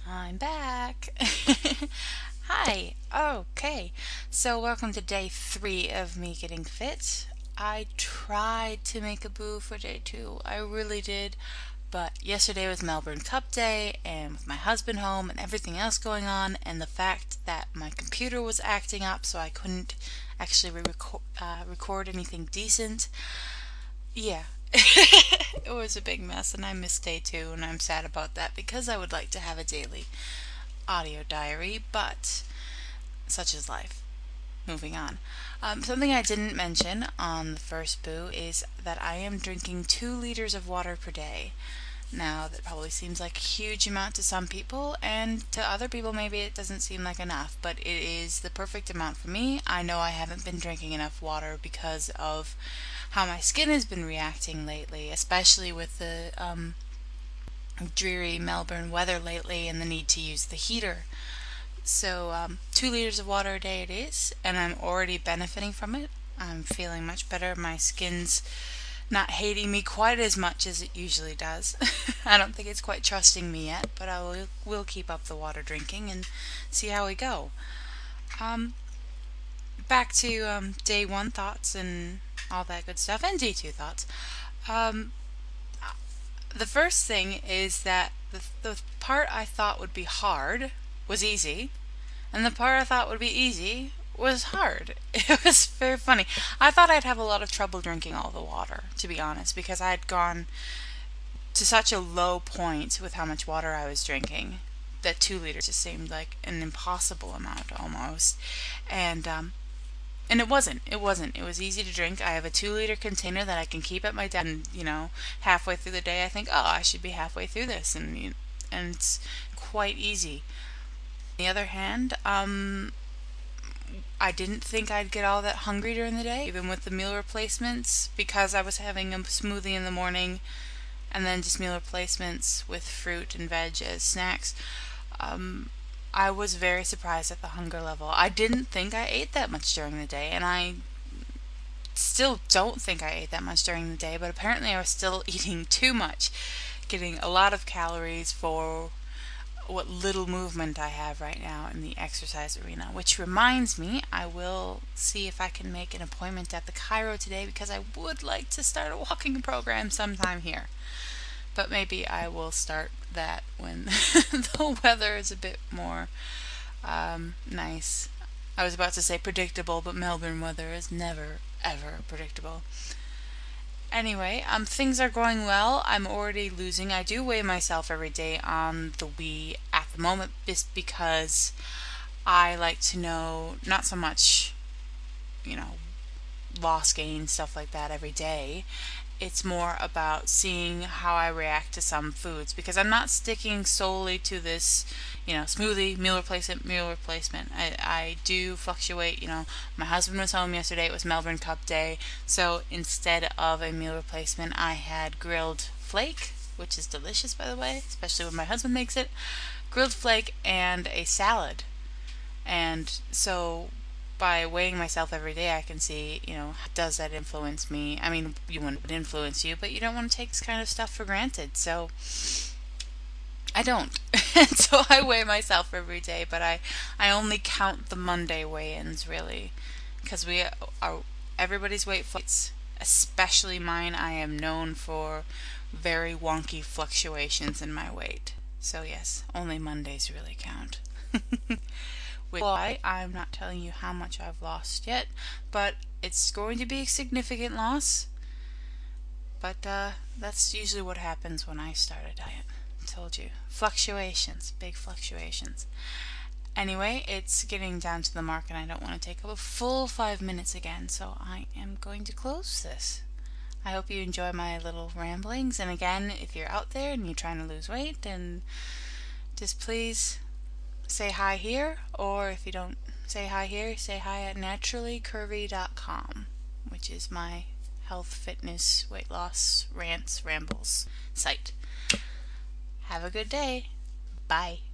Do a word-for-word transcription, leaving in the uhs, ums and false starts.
I'm back. Hi. Okay. So, welcome to day three of me getting fit. I tried to make a boo for day two. I really did. But yesterday was Melbourne Cup Day, and with my husband home and everything else going on, and the fact that my computer was acting up so I couldn't actually re-record, uh, record anything decent. Yeah. It was a big mess, and I missed day two, and I'm sad about that because I would like to have a daily audio diary, but such is life. Moving on. Um, something I didn't mention on the first boo is that I am drinking two liters of water per day. Now, that probably seems like a huge amount to some people, and to other people, maybe it doesn't seem like enough, but it is the perfect amount for me. I know I haven't been drinking enough water because of how my skin has been reacting lately, especially with the um, dreary Melbourne weather lately and the need to use the heater. So, um, two liters of water a day it is, and I'm already benefiting from it. I'm feeling much better. My skin's not hating me quite as much as it usually does. I don't think it's quite trusting me yet, but I will, will keep up the water drinking and see how we go. Um, back to um, day one thoughts and all that good stuff, and day two thoughts. Um, the first thing is that the, the part I thought would be hard was easy, and the part I thought would be easy was hard. It was very funny. I thought I'd have a lot of trouble drinking all the water, to be honest, because I had gone to such a low point with how much water I was drinking that two liters just seemed like an impossible amount almost. And um, and it wasn't. It wasn't. It was easy to drink. I have a two liter container that I can keep at my desk, and you know, halfway through the day, I think, oh, I should be halfway through this, and you and it's quite easy. On the other hand, um, I didn't think I'd get all that hungry during the day, even with the meal replacements, because I was having a smoothie in the morning and then just meal replacements with fruit and veg as snacks. Um, I was very surprised at the hunger level. I didn't think I ate that much during the day, and I still don't think I ate that much during the day, but apparently I was still eating too much, getting a lot of calories for what little movement I have right now in the exercise arena. Which reminds me, I will see if I can make an appointment at the Chiro today because I would like to start a walking program sometime here. But maybe I will start that when the weather is a bit more um, nice. I was about to say predictable, but Melbourne weather is never, ever predictable. Anyway, um, things are going well. I'm already losing. I do weigh myself every day on the Wii at the moment, just because I like to know not so much, you know, loss gain, stuff like that every day. It's more about seeing how I react to some foods, because I'm not sticking solely to this, you know, smoothie, meal replacement, meal replacement. I, I do fluctuate, you know. My husband was home yesterday, it was Melbourne Cup Day, so instead of a meal replacement, I had grilled flake, which is delicious, by the way, especially when my husband makes it, grilled flake and a salad. And so by weighing myself every day, I can see, you know, does that influence me? I mean, you want it to influence you, but you don't want to take this kind of stuff for granted. So I don't. And so I weigh myself every day, but I, I only count the Monday weigh-ins, really, because we are, everybody's weight fluctuates, especially mine. I am known for very wonky fluctuations in my weight. So yes, only Mondays really count. Which is why I'm not telling you how much I've lost yet, but it's going to be a significant loss. But uh, that's usually what happens when I start a diet. I told you. Fluctuations. Big fluctuations. Anyway, it's getting down to the mark and I don't want to take up a full five minutes again, so I am going to close this. I hope you enjoy my little ramblings, and again, if you're out there and you're trying to lose weight, then just please say hi here, or if you don't say hi here, say hi at naturally curvy dot com, which is my health, fitness, weight loss, rants, rambles site. Have a good day. Bye.